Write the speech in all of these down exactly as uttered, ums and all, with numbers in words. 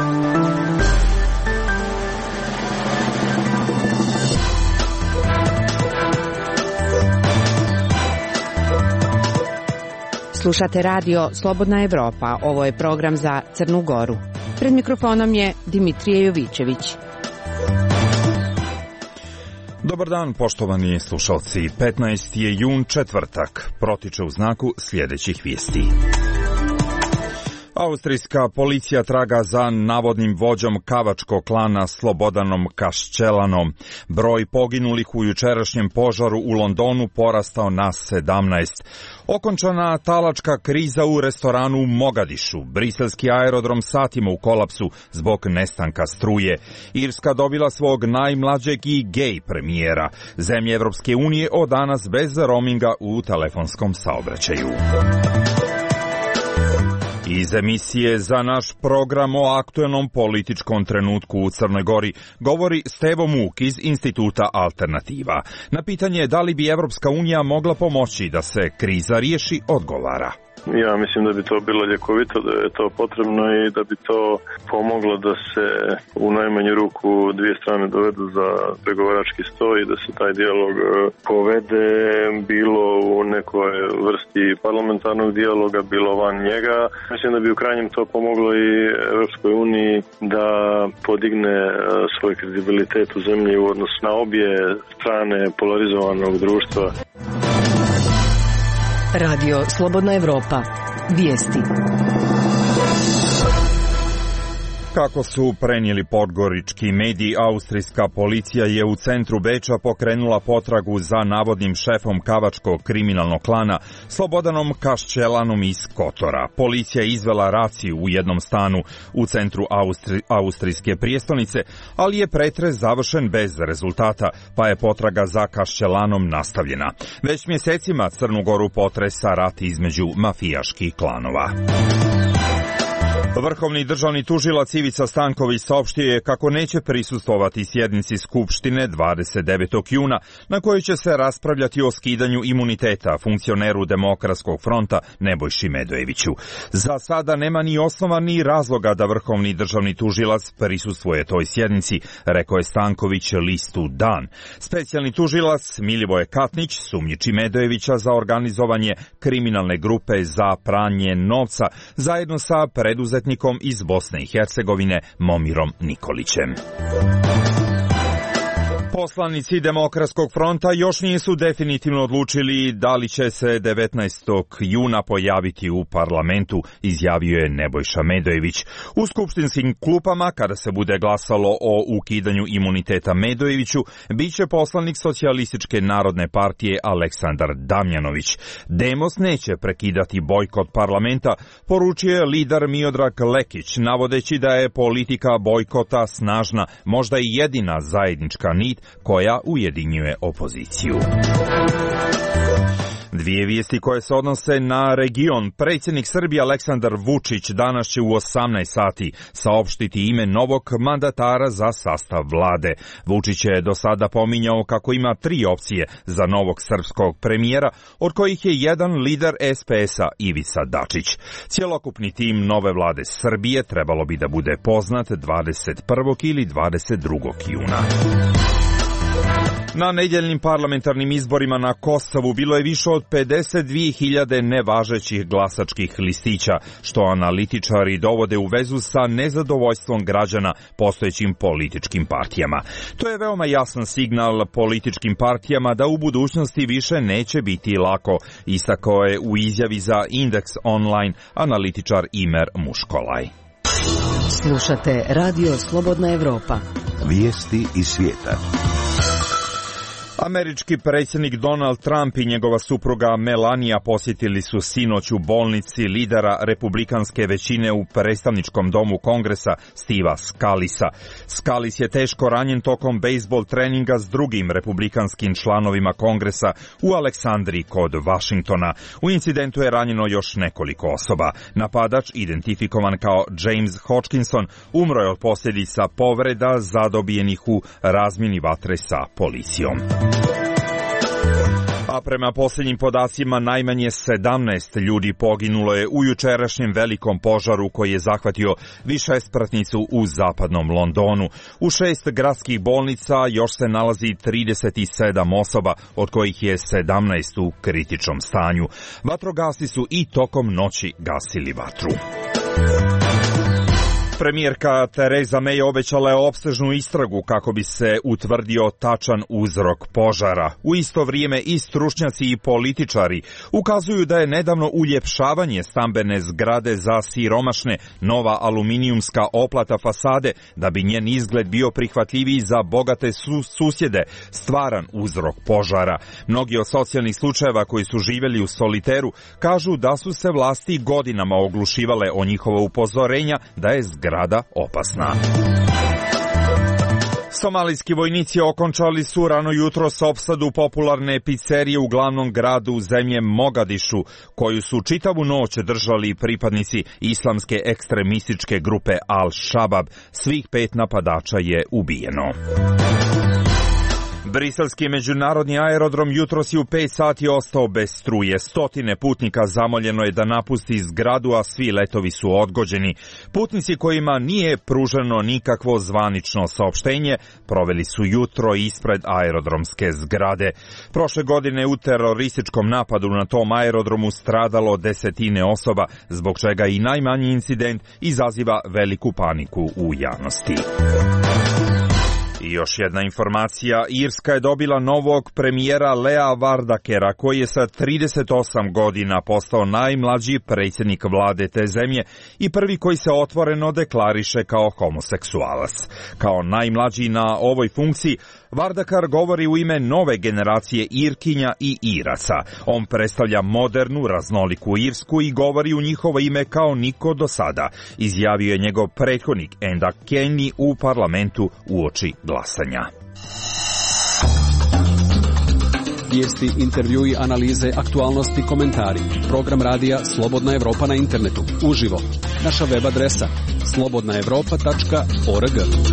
Slušate radio Slobodna Evropa. Ovo je program za Crnu Goru. Pred mikrofonom je Dimitrije Jovićević. Dobar dan, poštovani slušalci. petnaesti je jun, četvrtak. Protiče u znaku sljedećih vijesti. Austrijska policija traga za navodnim vođom kavačkog klana Slobodanom Kašćelanom. Broj poginulih u jučerašnjem požaru u Londonu porastao na sedamnaest. Okončana talačka kriza u restoranu u Mogadišu. Briselski aerodrom satima u kolapsu zbog nestanka struje. Irska dobila svog najmlađeg i gej premijera. Zemlje Evropske unije od danas bez roaminga u telefonskom saobraćaju. Iz emisije za naš program o aktuelnom političkom trenutku u Crnoj Gori govori Stevo Muk iz Instituta Alternativa. Na pitanje da li bi Evropska unija mogla pomoći da se kriza riješi, odgovara. Ja mislim da bi to bilo ljekovito, da je to potrebno i da bi to pomoglo da se u najmanju ruku dvije strane dovedu za pregovarački sto i da se taj dijalog povede bilo u nekoj vrsti parlamentarnog dijaloga, bilo van njega. Mislim da bi u krajnjem to pomoglo i Evropskoj uniji da podigne svoj kredibilitet u zemlji u odnosu na obje strane polarizovanog društva. Radio Slobodna Evropa. Vijesti. Kako su prenijeli podgorički mediji, austrijska policija je u centru Beča pokrenula potragu za navodnim šefom kavačkog kriminalnog klana Slobodanom Kašćelanom iz Kotora. Policija je izvela raciju u jednom stanu u centru Austri, austrijske prijestolnice, ali je pretres završen bez rezultata, pa je potraga za Kašćelanom nastavljena. Već mjesecima Crnu Goru potresa rat između mafijaških klanova. Vrhovni državni tužilac Ivica Stanković saopštio je kako neće prisustvovati sjednici Skupštine dvadeset devetog juna, na kojoj će se raspravljati o skidanju imuniteta funkcioneru Demokratskog fronta Nebojši Medojeviću. Za sada nema ni osnova ni razloga da vrhovni državni tužilac prisustvuje toj sjednici, rekao je Stanković listu Dan. Specijalni tužilac Milivoje Katnić sumnjiči Medojevića za organizovanje kriminalne grupe za pranje novca zajedno sa preduzetnikom iz Bosne i Hercegovine Momirom Nikolićem. Poslanici Demokratskog fronta još nisu definitivno odlučili da li će se devetnaestog juna pojaviti u parlamentu, izjavio je Nebojša Medojević. U skupštinskim klupama, kada se bude glasalo o ukidanju imuniteta Medojeviću, bit će poslanik Socijalističke narodne partije Aleksandar Damjanović. Demos neće prekidati bojkot parlamenta, poručio je lider Miodrag Lekić, navodeći da je politika bojkota snažna, možda i jedina zajednička nit koja ujedinjuje opoziciju. Dvije vijesti koje se odnose na region. Predsjednik Srbije Aleksandar Vučić danas će u osamnaest sati saopštiti ime novog mandatara za sastav vlade. Vučić je do sada pominjao kako ima tri opcije za novog srpskog premijera, od kojih je jedan lider es pe es a Ivica Dačić. Cjelokupni tim nove vlade Srbije trebalo bi da bude poznat dvadeset prvog ili dvadeset drugog juna. Na nedjeljnim parlamentarnim izborima na Kosovu bilo je više od pedeset dvije hiljade nevažećih glasačkih listića, što analitičari dovode u vezu sa nezadovoljstvom građana postojećim političkim partijama. To je veoma jasan signal političkim partijama da u budućnosti više neće biti lako, istakao je u izjavi za Indeks Online analitičar Imer Muškolaj. Slušate Radio Slobodna Evropa. Vijesti iz svijeta. Američki predsjednik Donald Trump i njegova supruga Melania posjetili su sinoć u bolnici lidera republikanske većine u predstavničkom domu Kongresa Steva Scalisa. Scalis je teško ranjen tokom bejsbol treninga s drugim republikanskim članovima Kongresa u Aleksandriji kod Washingtona. U incidentu je ranjeno još nekoliko osoba. Napadač, identifikovan kao James Hodgkinson, umro je od posljedica povreda zadobijenih u razmjeni vatre sa policijom. A prema posljednjim podacima najmanje sedamnaest ljudi poginulo je u jučerašnjem velikom požaru koji je zahvatio višespratnicu u zapadnom Londonu. U šest gradskih bolnica još se nalazi trideset sedam osoba, od kojih je sedamnaest u kritičnom stanju. Vatrogasci su i tokom noći gasili vatru. Premijerka Theresa May obećala je opsežnu istragu kako bi se utvrdio tačan uzrok požara. U isto vrijeme i stručnjaci i političari ukazuju da je nedavno uljepšavanje stambene zgrade za siromašne nova aluminijumska oplata fasade da bi njen izgled bio prihvatljiviji za bogate su susjede stvaran uzrok požara. Mnogi od socijalnih slučajeva koji su živjeli u soliteru kažu da su se vlasti godinama oglušivale o njihova upozorenja da je zgrada grada opasna. Somalijski vojnici okončali su rano jutros opsadu popularne pizzerije u glavnom gradu zemlje Mogadišu, koju su čitavu noć držali pripadnici islamske ekstremističke grupe Al-Shabab. Svih pet napadača je ubijeno. Briselski međunarodni aerodrom jutros je u pet sati ostao bez struje. Stotine putnika zamoljeno je da napusti zgradu, a svi letovi su odgođeni. Putnici kojima nije pruženo nikakvo zvanično saopštenje proveli su jutro ispred aerodromske zgrade. Prošle godine u terorističkom napadu na tom aerodromu stradalo desetine osoba, zbog čega i najmanji incident izaziva veliku paniku u javnosti. I još jedna informacija, Irska je dobila novog premijera Lea Vardakera, koji je sa trideset osam godina postao najmlađi predsjednik vlade te zemlje i prvi koji se otvoreno deklariše kao homoseksualac. Kao najmlađi na ovoj funkciji, Vardakar govori u ime nove generacije Irkinja i Iraca. On predstavlja modernu, raznoliku Irsku i govori u njihovo ime kao niko do sada, izjavio je njegov prethodnik Enda Kenny u parlamentu uoči glasanja. Vijesti, intervjui, analize, aktualnosti, komentari. Program radija Slobodna Evropa na internetu. Uživo. Naša web adresa slobodna evropa tačka org.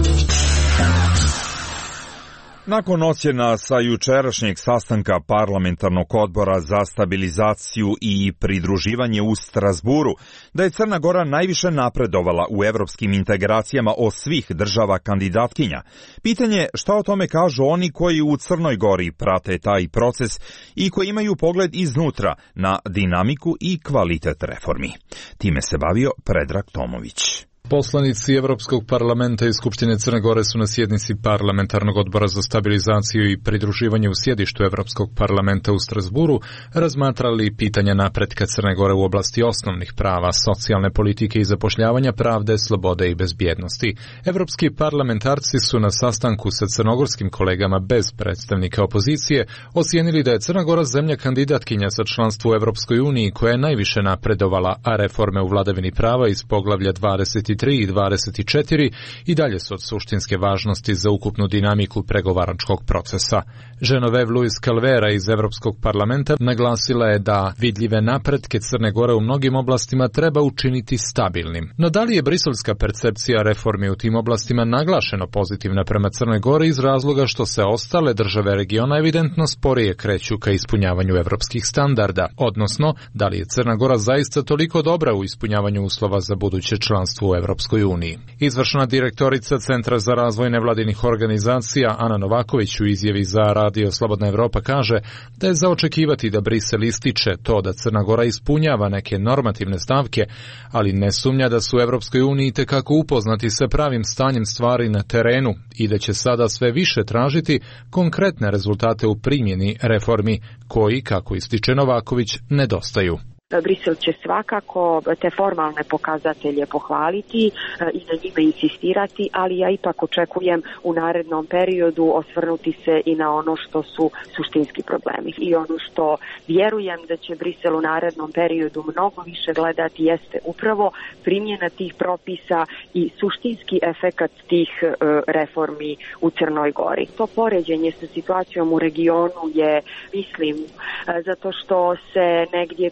Nakon ocjena sa jučerašnjeg sastanka parlamentarnog odbora za stabilizaciju i pridruživanje u Strasburu, da je Crna Gora najviše napredovala u evropskim integracijama od svih država kandidatkinja. Pitanje je šta o tome kažu oni koji u Crnoj Gori prate taj proces i koji imaju pogled iznutra na dinamiku i kvalitet reformi. Time se bavio Predrag Tomović. Poslanici Evropskog parlamenta i Skupštine Crne Gore su na sjednici parlamentarnog odbora za stabilizaciju i pridruživanje u sjedištu Evropskog parlamenta u Strasburu razmatrali pitanja napretka Crne Gore u oblasti osnovnih prava, socijalne politike i zapošljavanja, pravde, slobode i bezbjednosti. Evropski parlamentarci su na sastanku sa crnogorskim kolegama bez predstavnika opozicije ocijenili da je Crna Gora zemlja kandidatkinja za članstvo u Evropskoj uniji koja je najviše napredovala, a reforme u vladavini prava iz poglavlja dvadeset tri i dvadeset četiri i dalje su od suštinske važnosti za ukupnu dinamiku pregovaračkog procesa. Genevieve Luis Calvera iz Evropskog parlamenta naglasila je da vidljive napretke Crne Gore u mnogim oblastima treba učiniti stabilnim. No da li je briselska percepcija reformi u tim oblastima naglašeno pozitivna prema Crnoj Gori iz razloga što se ostale države regiona evidentno sporije kreću ka ispunjavanju evropskih standarda, odnosno da li je Crna Gora zaista toliko dobra u ispunjavanju uslova za buduće članstvo u Evropskoj uniji. Izvršna direktorica Centra za razvoj nevladinih organizacija Ana Novaković u izjavi za Radio Slobodna Evropa kaže da je za očekivati da Brisel ističe to da Crna Gora ispunjava neke normativne stavke, ali ne sumnja da su u Evropskoj uniji tekako upoznati sa pravim stanjem stvari na terenu i da će sada sve više tražiti konkretne rezultate u primjeni reformi koji, kako ističe Novaković, nedostaju. Brisel će svakako te formalne pokazatelje pohvaliti i na njima insistirati, ali ja ipak očekujem u narednom periodu osvrnuti se i na ono što su suštinski problemi. I ono što vjerujem da će Brisel u narednom periodu mnogo više gledati jeste upravo primjena tih propisa i suštinski efekat tih reformi u Crnoj Gori. To poređenje sa situacijom u regionu je, mislim, zato što se negdje kroz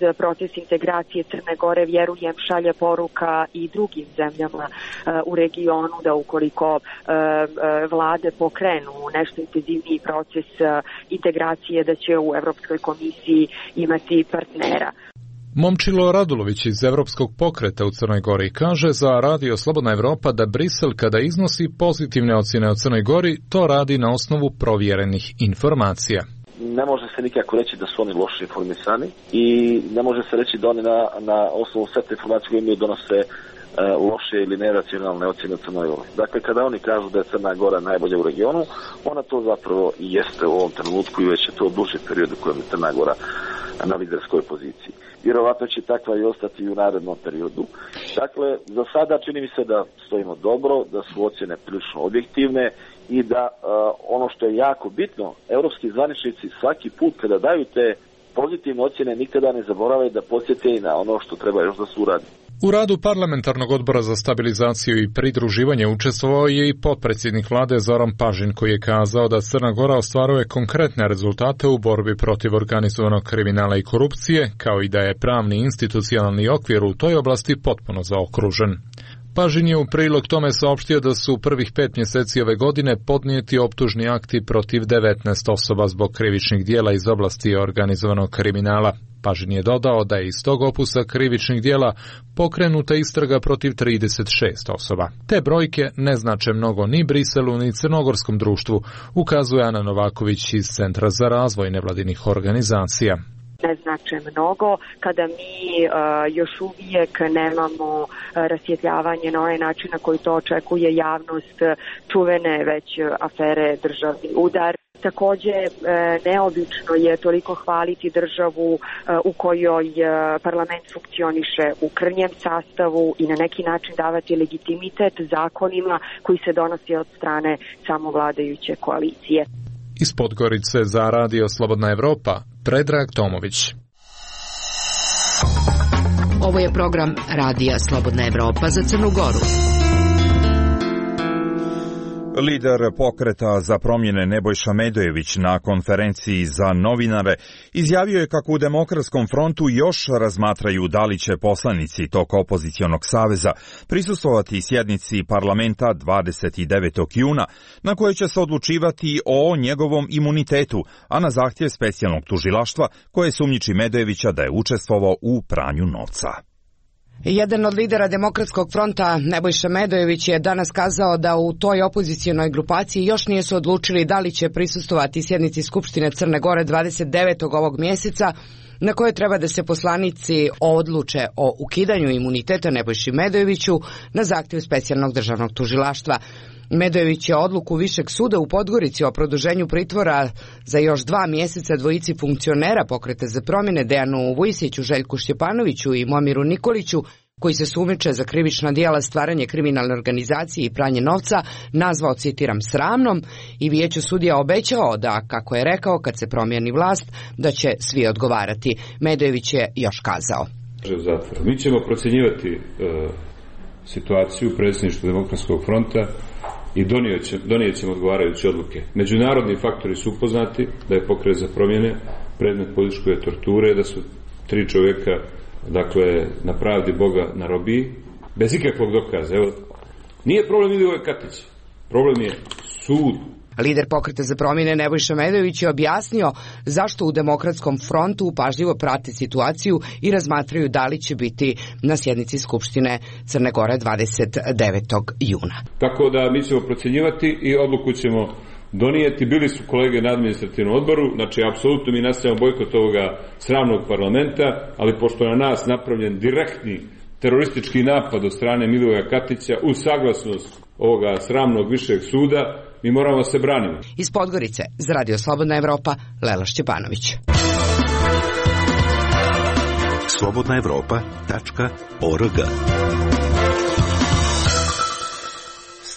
proces integracije Crne Gore, vjerujem, šalje poruka i drugim zemljama u regionu da ukoliko vlade pokrenu nešto intenzivniji proces integracije, da će u Evropskoj komisiji imati partnera. Momčilo Radulović iz Evropskog pokreta u Crnoj Gori kaže za Radio Slobodna Evropa da Brisel kada iznosi pozitivne ocjene o Crnoj Gori, to radi na osnovu provjerenih informacija. Ne može se nikako reći da su oni loše informisani i ne može se reći da oni na, na osnovu sve te informacije koje imaju donose e, loše ili neracionalne ocjene o Crnoj Gori. Dakle, kada oni kažu da je Crna Gora najbolja u regionu, ona to zapravo i jeste u ovom trenutku i već je to duži period u kojem je Crna Gora na liderskoj poziciji. Vjerovatno će takva i ostati i u narednom periodu. Dakle, za sada čini mi se da stojimo dobro, da su ocjene prilično objektivne i da uh, ono što je jako bitno, europski zvaničnici svaki put kada daju te pozitivne ocjene nikada ne zaboravaju da podsjete i na ono što treba još da se uradi. U radu Parlamentarnog odbora za stabilizaciju i pridruživanje učestvovao je i potpredsjednik vlade Zoran Pažin, koji je kazao da Crna Gora ostvaruje konkretne rezultate u borbi protiv organizovanog kriminala i korupcije, kao i da je pravni institucionalni okvir u toj oblasti potpuno zaokružen. Pažin je u prilog tome saopštio da su u prvih pet mjeseci ove godine podnijeti optužni akti protiv devetnaest osoba zbog krivičnih dijela iz oblasti organizovanog kriminala. Pažin je dodao da je iz tog opusa krivičnih dijela pokrenuta istraga protiv trideset šest osoba. Te brojke ne znače mnogo ni Briselu ni crnogorskom društvu, ukazuje Ana Novaković iz Centra za razvoj nevladinih organizacija. Ne znače mnogo kada mi uh, još uvijek nemamo uh, rasvjetljavanje na onaj način na koji to očekuje javnost, čuvene već afere državni udar. Također neobično je toliko hvaliti državu u kojoj parlament funkcioniše u krnjem sastavu i na neki način davati legitimitet zakonima koji se donose od strane samovladajuće koalicije. Iz Podgorice za Radio Slobodna Evropa, Predrag Tomović. Ovo je program Radija Slobodna Evropa za Crnu Goru. Lider pokreta za promjene Nebojša Medojević na konferenciji za novinare izjavio je kako u Demokratskom frontu još razmatraju da li će poslanici tog opozicionog saveza prisustvovati sjednici parlamenta dvadeset devetog juna, na kojoj će se odlučivati o njegovom imunitetu, a na zahtjev specijalnog tužilaštva koje sumnjiči Medojevića da je učestvovao u pranju novca. Jedan od lidera Demokratskog fronta, Nebojša Medojević, je danas kazao da u toj opozicionoj grupaciji još nije se odlučili da li će prisustvovati sjednici Skupštine Crne Gore dvadeset devetog ovog mjeseca, na kojoj treba da se poslanici odluče o ukidanju imuniteta Nebojši Medojeviću na zahtjev specijalnog državnog tužilaštva. Medojević je odluku Višeg suda u Podgorici o produženju pritvora za još dva mjeseca dvojici funkcionera Pokreta za promjene Dejanu Vujsiću, Željku Šćepanoviću i Momiru Nikoliću, koji se sumnjiče za krivična djela stvaranje kriminalne organizacije i pranje novca, nazvao, citiram, sramnom, i vijeću sudija obećao da, kako je rekao, kad se promijeni vlast, da će svi odgovarati. Medojević je još kazao. Mi ćemo procjenjivati e, situaciju u predsjedništvu Demokratskog fronta i donijet ćemo odgovarajuće odluke. Međunarodni faktori su upoznati da je Pokret za promjene predmet političke torture, da su tri čovjeka, dakle, na pravdi Boga na robiji, bez ikakvog dokaza. Evo, nije problem Milivoje Katić, problem je sud. Lider Pokreta za promjene Nebojša Medojević je objasnio zašto u Demokratskom frontu pažljivo prate situaciju i razmatraju da li će biti na sjednici Skupštine Crne Gore dvadeset devetog juna. Tako da mi ćemo procjenjivati i odluku ćemo donijeti. Bili su kolege na administrativnom odboru, znači apsolutno mi nastavljamo bojkot ovoga sramnog parlamenta, ali pošto na nas napravljen direktni teroristički napad od strane Milivoja Katića uz saglasnost ovoga sramnog višeg suda, mi moramo se braniti. Iz Podgorice za Radio Slobodna Evropa, Lela Šćepanović. slobodna evropa tačka org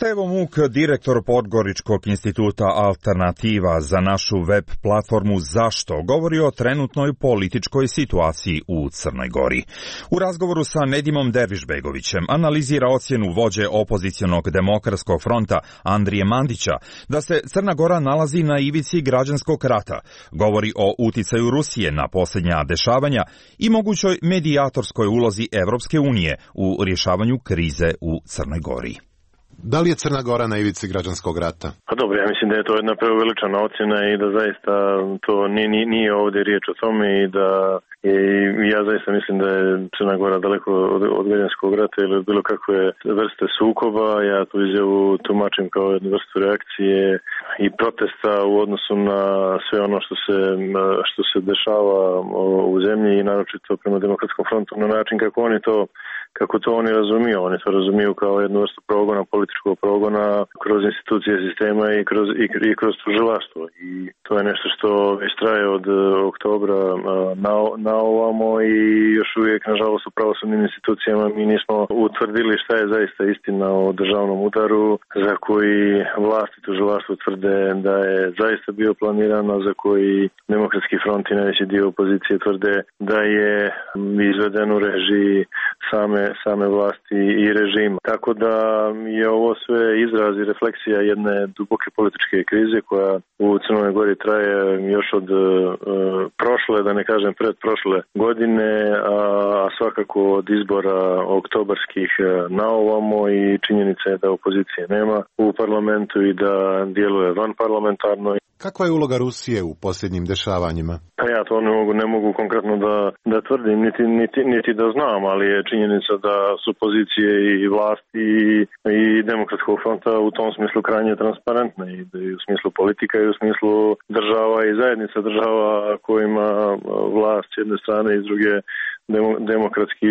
Stevo Muk, direktor Podgoričkog instituta Alternativa za našu web platformu Zašto, govori o trenutnoj političkoj situaciji u Crnoj Gori. U razgovoru sa Nedimom Dervišbegovićem analizira ocjenu vođe opozicionog demokratskog fronta Andrije Mandića da se Crna Gora nalazi na ivici građanskog rata, govori o uticaju Rusije na posljednja dešavanja i mogućoj medijatorskoj ulozi Evropske unije u rješavanju krize u Crnoj Gori. Da li je Crna Gora na ivici građanskog rata? Pa dobro, ja mislim da je to jedna preuveličana ocjena i da zaista to nije, nije ovdje riječ o tome i da i ja zaista mislim da je Crna Gora daleko od, od građanskog rata ili od bilo kakve vrste sukoba. Ja tu izjavu tumačim kao jednu vrstu reakcije i protesta u odnosu na sve ono što se, što se dešava u zemlji i naročito prema Demokratskom frontu na način kako oni to kako to oni razumiju. Oni to razumiju kao jednu vrstu progona, političkog progona kroz institucije sistema i kroz, i, i kroz tužilaštvo. I to je nešto što već traje od oktobra na, na ovamo i još uvijek, nažalost, u pravosudnim institucijama mi nismo utvrdili šta je zaista istina o državnom udaru za koji vlasti tužilaštvo tvrde da je zaista bio planiran, a za koji Demokratski front i najveći dio opozicije tvrde da je izveden u režiji same same vlasti i režima. Tako da je ovo sve izraz i refleksija jedne duboke političke krize koja u Crnoj Gori traje još od uh, prošle, da ne kažem predprošle godine, a, a svakako od izbora oktobarskih na ovamo i činjenica je da opozicije nema u parlamentu i da djeluje van parlamentarno. Kakva je uloga Rusije u posljednjim dešavanjima? Pa ja to ne mogu, ne mogu konkretno da, da tvrdim, niti, niti, niti da znam, ali je činjenica da su pozicije i vlasti i, i Demokratskog fronta u tom smislu krajnje transparentne i, i u smislu politika i u smislu država i zajednica država kojima vlast s jedne strane i s druge Demokratski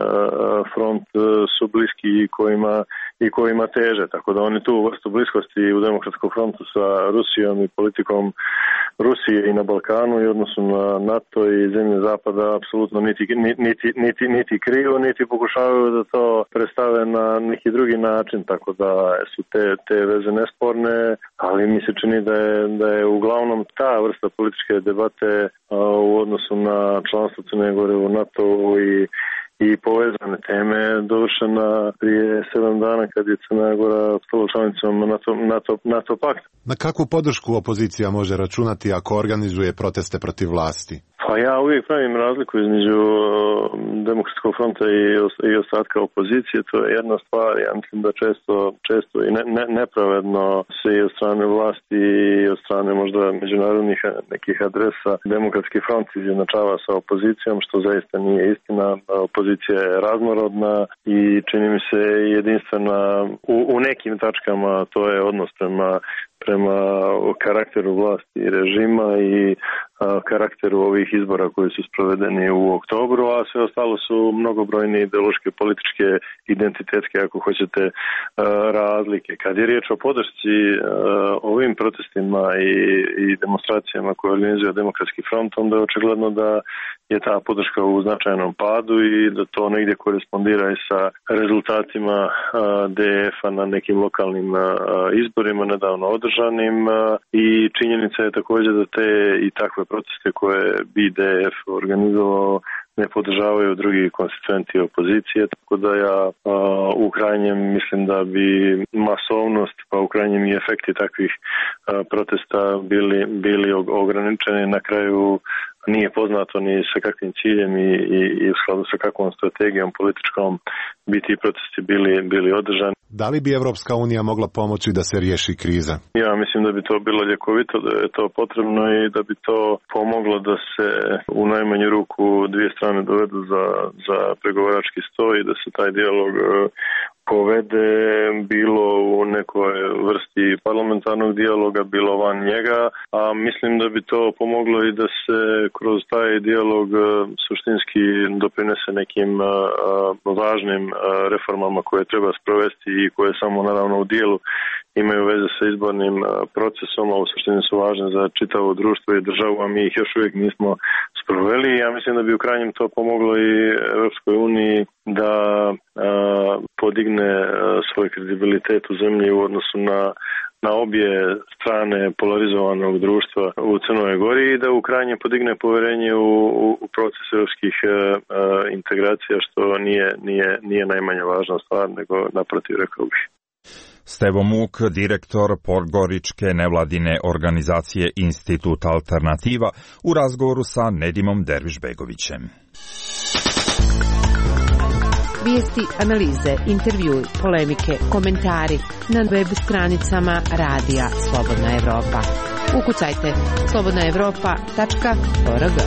front su bliski i kojima, i kojima teže. Tako da oni tu vrstu bliskosti u Demokratskom frontu sa Rusijom i politikom Rusije i na Balkanu i odnosu na NATO i zemlje Zapada apsolutno niti, niti, niti, niti kriju, niti pokušavaju da to predstave na neki drugi način. Tako da su te, te veze nesporne, ali mi se čini da je, da je uglavnom ta vrsta političke debate u odnosu na članstvo Crne Gore u NATO i i povezane teme dovršena prije sedam dana kad je Crna Gora postala članicom NATO, NATO, NATO pakta. Na kakvu podršku opozicija može računati ako organizuje proteste protiv vlasti? Pa ja uvijek pravim razliku između Demokratskog fronta i, i ostatka opozicije. To je jedna stvar. Ja mislim da često, često i ne, ne, nepravedno se i od strane vlasti i od strane možda međunarodnih nekih adresa Demokratski front izjednačava sa opozicijom, što zaista nije istina. Opozicija je raznorodna i čini mi se jedinstvena u, u nekim tačkama. To je odnos prema prema karakteru vlasti i režima i a, karakteru ovih izbora koji su sprovedeni u oktobru, a sve ostalo su mnogobrojne ideološke, političke, identitetske, ako hoćete, a, razlike. Kad je riječ o podršci a, ovim protestima i, i demonstracijama koje organizuje Demokratski front, onda je očigledno da je ta podrška u značajnom padu i da to negdje korespondira i sa rezultatima a, D F-a na nekim lokalnim a, izborima nedavno održanim i činjenica je također da te i takve proteste koje bi D F organizovao ne podržavaju drugi konstituenti opozicije, tako da ja a, u krajnjem mislim da bi masovnost, pa u krajnjem i efekti takvih a, protesta bili, bili ograničeni. Na kraju nije poznato ni sa kakvim ciljem i, i, i u skladu sa kakvom strategijom političkom bi ti protesti bili, bili održani. Da li bi Evropska unija mogla pomoći da se riješi kriza? Ja mislim da bi to bilo ljekovito, da je to potrebno i da bi to pomoglo da se u najmanju ruku dvije strane dovedu za, za pregovarački sto i da se taj dijalog povede bilo u nekoj vrsti parlamentarnog dijaloga, bilo van njega, a mislim da bi to pomoglo i da se kroz taj dijalog suštinski doprinese nekim važnim reformama koje treba sprovesti i koje samo naravno u dijelu imaju veze sa izbornim procesom, a u suštini su važne za čitavo društvo i državu, a mi ih još uvijek nismo sproveli. Ja mislim da bi u krajnjem to pomoglo i Europskoj uniji da a, pod podigne svoj kredibilitet u zemlji u odnosu na na obje strane polarizovanog društva u Crnoj Gori i da u krajnje podigne povjerenje u, u, u proces europskih e, integracija, što nije, nije, nije najmanje važna stvar, nego naprotiv, rekao bih. Stevo Muk, direktor podgoričke nevladine organizacije Institut Alternativa, u razgovoru sa Nedimom Dervišbegovićem. Vijesti, analize, intervjui, polemike, komentari na web stranicama Radija Slobodna Evropa. Ukucajte slobodna evropa tačka org.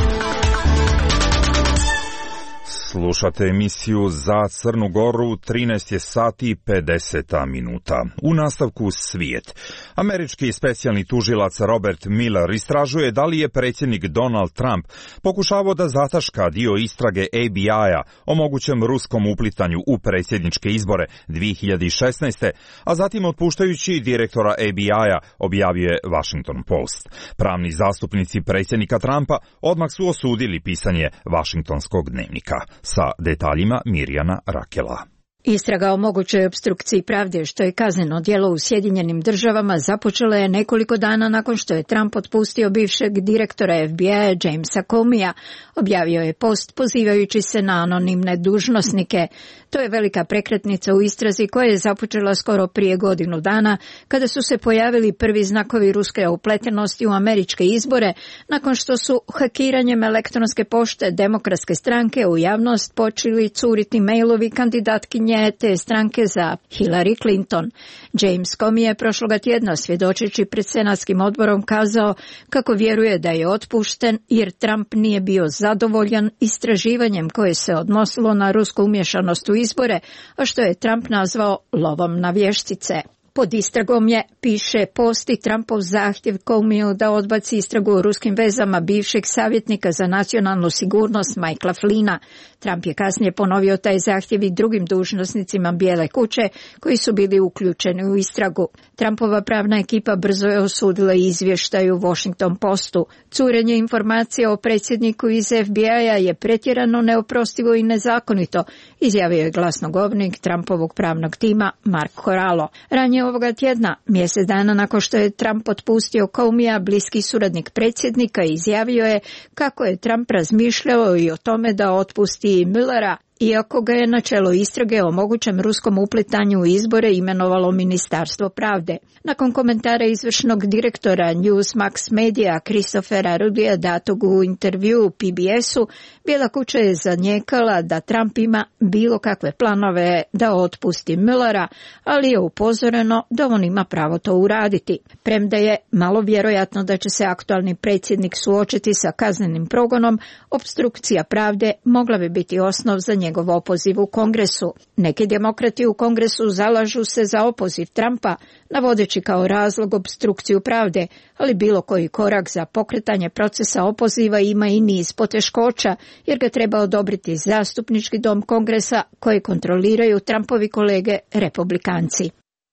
Slušate emisiju Za Crnu Goru, trinaest je sati i pedeset minuta. U nastavku Svijet. Američki specijalni tužilac Robert Mueller istražuje da li je predsjednik Donald Trump pokušavao da zataška dio istrage A B I-a o mogućem ruskom uplitanju u predsjedničke izbore dvije hiljade šesnaeste. a zatim otpuštajući direktora A B I-a, objavio je Washington Post. Pravni zastupnici predsjednika Trumpa odmah su osudili pisanje Washingtonskog dnevnika. Sa detaljima Mirjana Rakela. Istraga o mogućoj opstrukciji pravde, što je kazneno djelo u Sjedinjenim državama, započela je nekoliko dana nakon što je Trump otpustio bivšeg direktora F B I-a Jamesa Comeyja, objavio je Post pozivajući se na anonimne dužnosnike. To je velika prekretnica u istrazi koja je započela skoro prije godinu dana, kada su se pojavili prvi znakovi ruske upletenosti u američke izbore, nakon što su hakiranjem elektronske pošte Demokratske stranke u javnost počeli curiti mailovi kandidatkinje te stranke za Hillary Clinton. James Comey je prošloga tjedna, svjedočeći pred senatskim odborom, kazao kako vjeruje da je otpušten jer Trump nije bio zadovoljan istraživanjem koje se odnosilo na rusku umješanost u izbore, a što je Trump nazvao lovom na vještice. Pod istragom je, piše Post, i Trumpov zahtjev Comeyju da odbaci istragu o ruskim vezama bivšeg savjetnika za nacionalnu sigurnost Michaela Flynna. Trump je kasnije ponovio taj zahtjev i drugim dužnosnicima Bijele kuće koji su bili uključeni u istragu. Trumpova pravna ekipa brzo je osudila izvještaj u Washington Postu. Curenje informacija o predsjedniku iz F B I-a je pretjerano, neoprostivo i nezakonito, izjavio je glasnogovornik Trumpovog pravnog tima Mark Corallo. Ranije ovoga tjedna, mjesec dana nakon što je Trump otpustio Comeyja, bliski suradnik predsjednika izjavio je kako je Trump razmišljao i o tome da otpusti Muellera, iako ga je na čelo istrage o mogućem ruskom uplitanju u izbore imenovalo Ministarstvo pravde. Nakon komentara izvršnog direktora Newsmax Media Christophera Rudija datog u intervju P B S-u, Bijela kuća je zanijekala da Trump ima bilo kakve planove da otpusti Muellera, ali je upozoreno da on ima pravo to uraditi. Premda je malo vjerojatno da će se aktualni predsjednik suočiti sa kaznenim progonom, opstrukcija pravde mogla bi biti osnov za njegov opoziv u Kongresu. Neki demokrati u Kongresu zalažu se za opoziv Trumpa, navodeći kao razlog opstrukciju pravde, ali bilo koji korak za pokretanje procesa opoziva ima i niz poteškoća, jer ga treba odobriti zastupnički dom Kongresa koji kontroliraju Trumpovi kolege republikanci.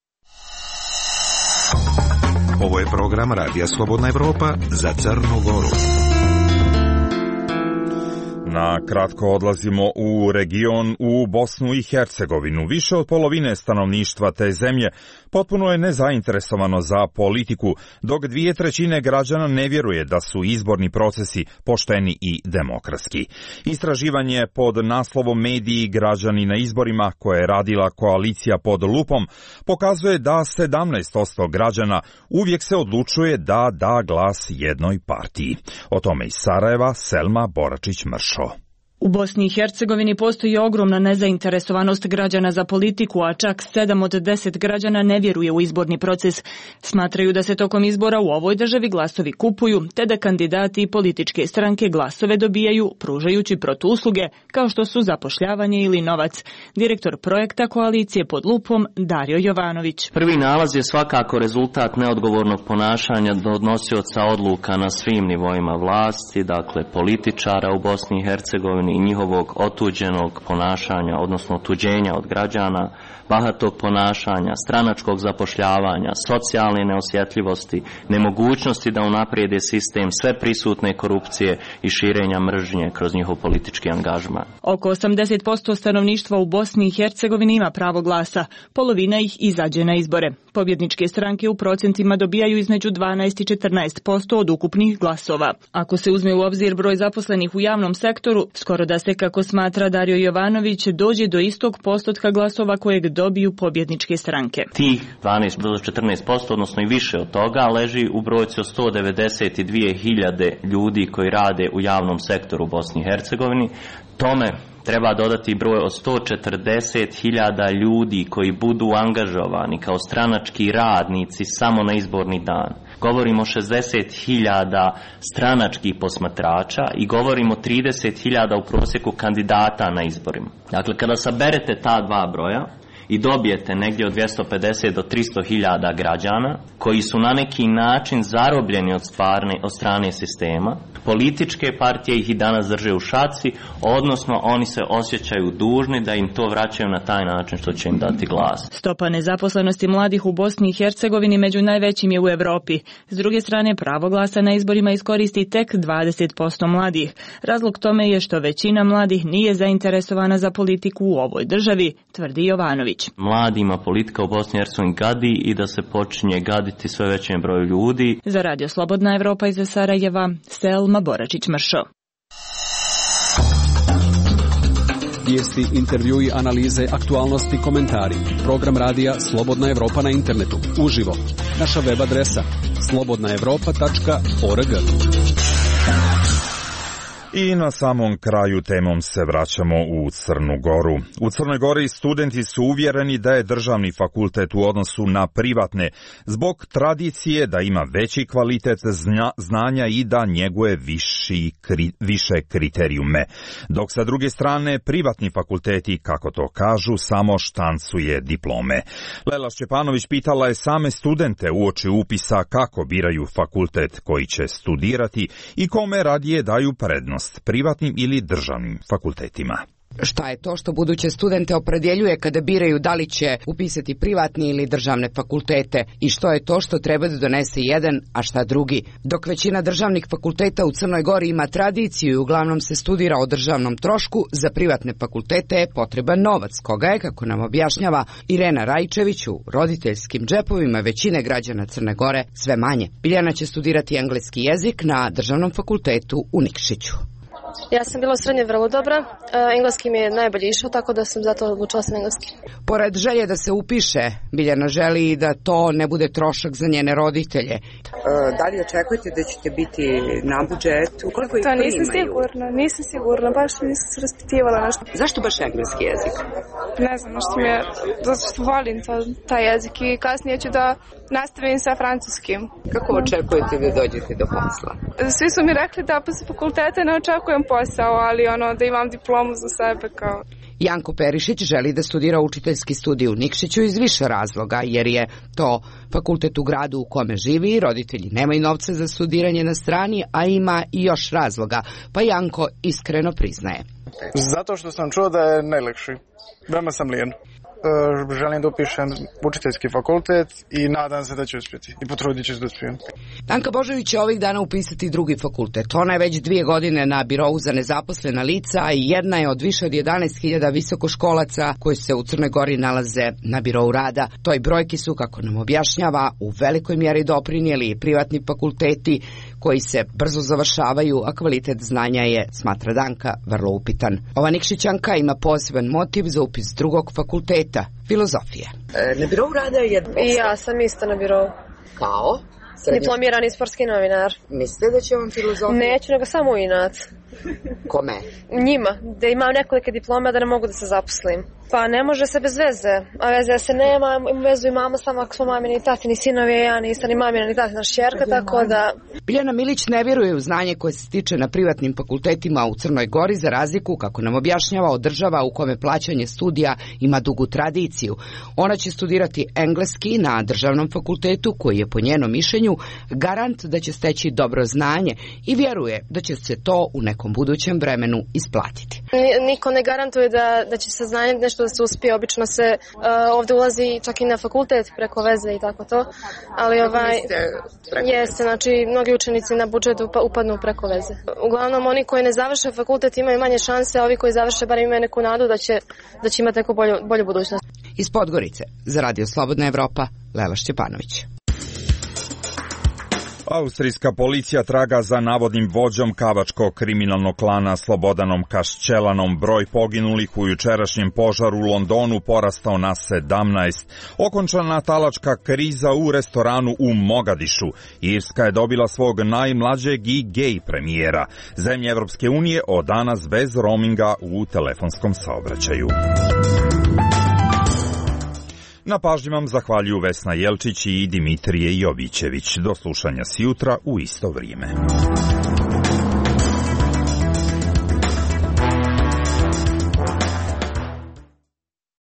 Ovo je program Radija Slobodna Evropa za Crnu Goru. Na kratko odlazimo u region, u Bosnu i Hercegovinu. Više od polovine stanovništva te zemlje potpuno je nezainteresovano za politiku, dok dvije trećine građana ne vjeruje da su izborni procesi pošteni i demokratski. Istraživanje pod naslovom Mediji građani na izborima, koje je radila koalicija Pod lupom, pokazuje da sedamnaest posto građana uvijek se odlučuje da da glas jednoj partiji. O tome iz Sarajeva Selma Boračić-Mršo. U Bosni i Hercegovini postoji ogromna nezainteresovanost građana za politiku, a čak sedam od deset građana ne vjeruje u izborni proces. Smatraju da se tokom izbora u ovoj državi glasovi kupuju, te da kandidati i političke stranke glasove dobijaju pružajući protuusluge, kao što su zapošljavanje ili novac. Direktor projekta koalicije Pod lupom, Dario Jovanović. Prvi nalaz je svakako rezultat neodgovornog ponašanja donosioca odluka na svim nivoima vlasti, dakle političara u Bosni i Hercegovini, Hercegovini i njihovog otuđenog ponašanja, odnosno otuđenja od građana, bahatog ponašanja, stranačkog zapošljavanja, socijalne neosjetljivosti, nemogućnosti da unaprijede sistem, sve prisutne korupcije i širenja mržnje kroz njihov politički angažman. Oko osamdeset posto stanovništva u Bosni i Hercegovini ima pravo glasa, polovina ih izađe na izbore. Pobjedničke stranke u procentima dobijaju između dvanaest i četrnaest posto od ukupnih glasova. Ako se uzme u obzir broj zaposlenih u javnom sektoru, skoro da se, kako smatra Dario Jovanović, dođe do istog postotka glasova kojeg dobiju pobjedničke stranke. Tih dvanaest do četrnaest posto, odnosno i više od toga, leži u brojci od sto devedeset dvije hiljade ljudi koji rade u javnom sektoru u Bosni i Hercegovini. Tome treba dodati broj od sto četrdeset hiljada ljudi koji budu angažovani kao stranački radnici samo na izborni dan. Govorimo o šezdeset hiljada stranačkih posmatrača i govorimo o trideset hiljada u prosjeku kandidata na izborima. Dakle, kada saberete ta dva broja i dobijete negdje od dvjesto pedeset do tristo hiljada građana koji su na neki način zarobljeni od, stvarne, od strane sistema, političke partije ih i danas drže u šaci, odnosno oni se osjećaju dužni da im to vraćaju na taj način što će im dati glas. Stopa nezaposlenosti mladih u Bosni i Hercegovini među najvećim je u Evropi. S druge strane, pravo glasa na izborima iskoristi tek dvadeset posto mladih. Razlog tome je što većina mladih nije zainteresovana za politiku u ovoj državi, tvrdi Jovanović. Mladima politika u Bosni i Hercegovini gadi i da se počinje gaditi sve većem broju ljudi. Za Radio Slobodna Evropa iz Sarajeva, Selma Boračić-Mršo. Vijesti, intervjui, analize, aktualnosti, komentari. Program radija Slobodna Evropa na internetu. Uživo. Naša web adresa slobodna evropa tačka org. I na samom kraju temom se vraćamo u Crnu Goru. U Crnoj Gori studenti su uvjereni da je državni fakultet u odnosu na privatne zbog tradicije da ima veći kvalitet zna, znanja i da njeguje viši, kri, više kriterijume. Dok sa druge strane privatni fakulteti, kako to kažu, samo štancuje diplome. Lela Šćepanović pitala je same studente uoči upisa kako biraju fakultet koji će studirati i kome radije daju prednost, privatnim ili državnim fakultetima. Šta je to što buduće studente opredjeljuje kada biraju da li će upisati privatni ili državne fakultete i što je to što treba da donese jedan, a šta drugi? Dok većina državnih fakulteta u Crnoj Gori ima tradiciju i uglavnom se studira o državnom trošku, za privatne fakultete je potreban novac, koga je, kako nam objašnjava Irena Rajčević, u roditeljskim džepovima većine građana Crne Gore sve manje. Biljana će studirati engleski jezik na državnom fakultetu u Nikšiću. Ja sam bila u srednje vrlo dobra, engleski mi je najbolje išao, tako da sam zato odlučila sam engleski. Pored želje da se upiše, Biljana želi da to ne bude trošak za njene roditelje. E, da li očekujete da ćete biti na budžetu? Koliko ih to primaju? Nisam sigurna, nisam sigurna, baš nisam se raspitivala nešto. Zašto baš engleski jezik? Ne znam, što mi je, zato što volim to, taj jezik i kasnije ću da nastavim sa francuskim. Kako očekujete da dođete do posla? Svi su mi rekli da posle fakulteta ne očekujem posao, ali ono da imam diplomu za sebe kao... Janko Perišić želi da studira učiteljski studij u Nikšiću iz više razloga, jer je to fakultet u gradu u kome živi i roditelji nemaju novca za studiranje na strani, a ima i još razloga, pa Janko iskreno priznaje. Zato što sam čuo da je najlakši. Veoma sam lijen. E, želim da upišem učiteljski fakultet i nadam se da ću uspjeti i potrudit ću se da uspijem. Anka Božović će ovih dana upisati drugi fakultet. Ona je već dvije godine na birovu za nezaposlena lica i jedna je od više od jedanaest hiljada visokoškolaca koji se u Crnoj Gori nalaze na birovu rada. Toj brojki su, kako nam objašnjava, u velikoj mjeri doprinijeli i privatni fakulteti koji se brzo završavaju, a kvalitet znanja je, smatra Danka, vrlo upitan. Ova Nikšićanka ima poseban motiv za upis drugog fakulteta, filozofije. E, na birovu rada je... I ja sam isto na birovu. Kao? Srednje... Diplomirani sportski novinar. Mislite da će vam filozofija? Neću, nego samo inat. Kome? Njima, da imam nekolike diplome da ne mogu da se zaposlim. Pa ne može se bez veze, a veze se nema, vezu imamo samo ako smo mamini i tatini sinovi, ja nisam ni mamina ni tatina šćerka, tako da... Biljana Milić ne vjeruje u znanje koje se stiče na privatnim fakultetima u Crnoj Gori, za razliku, kako nam objašnjava, od država u kome plaćanje studija ima dugu tradiciju. Ona će studirati engleski na državnom fakultetu, koji je po njenom mišljenju garant da će steći dobro znanje, i vjeruje da će se to u nekom budućem vremenu isplatiti. Niko ne garantuje da, da će se znanje nešto da se uspije, obično se uh, ovdje ulazi čak i na fakultet preko veze i tako to, ali ovaj, jeste, znači mnogi učenici na budžetu upadnu preko veze. Uglavnom oni koji ne završe fakultet imaju manje šanse, a ovi koji završe bar imaju neku nadu da će, da će imati neku bolju, bolju budućnost. Iz Podgorice, za Radio Slobodna Evropa, Lela Šćepanović. Austrijska policija traga za navodnim vođom kavačkog kriminalnog klana Slobodanom Kašćelanom. Broj poginulih u jučerašnjem požaru u Londonu porastao na sedamnaest. Okončana talačka kriza u restoranu u Mogadišu. Irska je dobila svog najmlađeg i gej premijera. Zemlje Evropske unije od danas bez roaminga u telefonskom saobraćaju. Na pažnji vam zahvaljuju Vesna Jelčić i Dimitrije Jovićević. Do slušanja sjutra u isto vrijeme.